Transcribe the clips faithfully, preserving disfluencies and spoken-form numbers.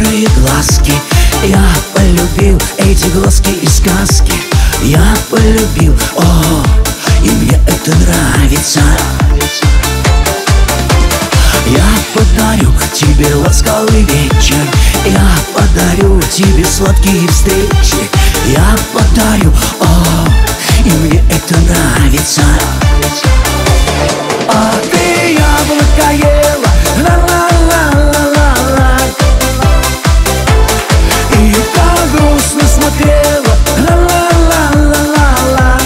серые глазки. Я полюбил эти глазки из сказки. Я полюбил, о, и мне это нравится. Я подарю тебе ласковый вечер. Я подарю тебе сладкие встречи. Я подарю, о, и мне это нравится. А ты яблоко ела, ла-ла-ла-ла-ла-ла, и так грустно смотрела, ла-ла-ла-ла-ла-ла.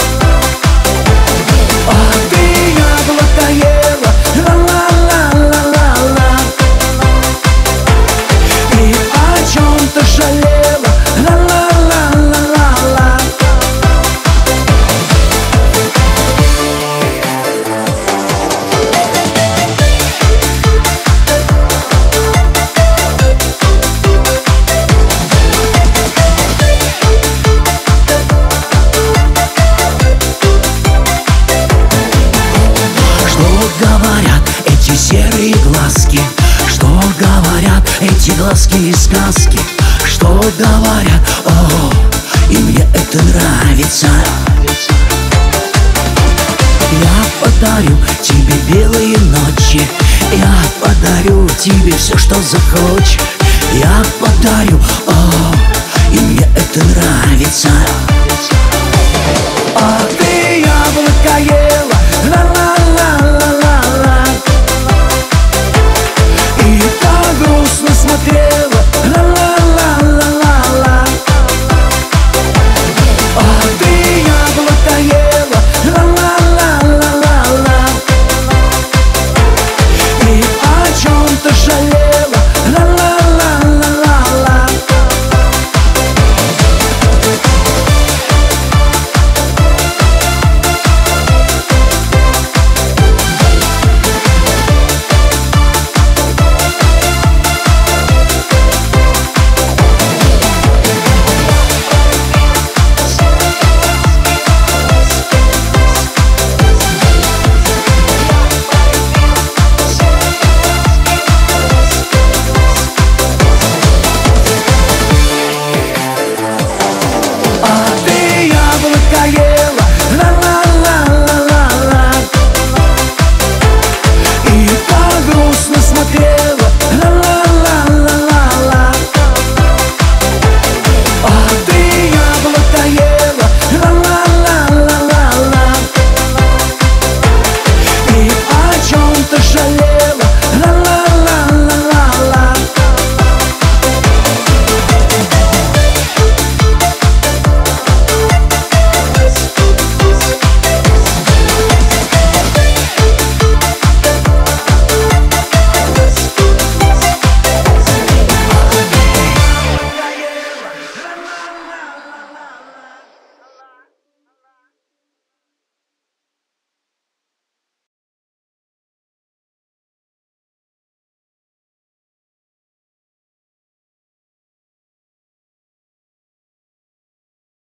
А ты яблоко ела, ла-ла-ла-ла-ла-ла, и о чем-то жалела, ла-ла-ла-ла-ла-ла. Говорят эти серые глазки, что говорят эти глазки из сказки, что говорят, о, и мне это нравится. Я подарю тебе белые ночи. Я подарю тебе все, что захочешь. Я подарю, о, и мне это нравится. А ты яблоко ела.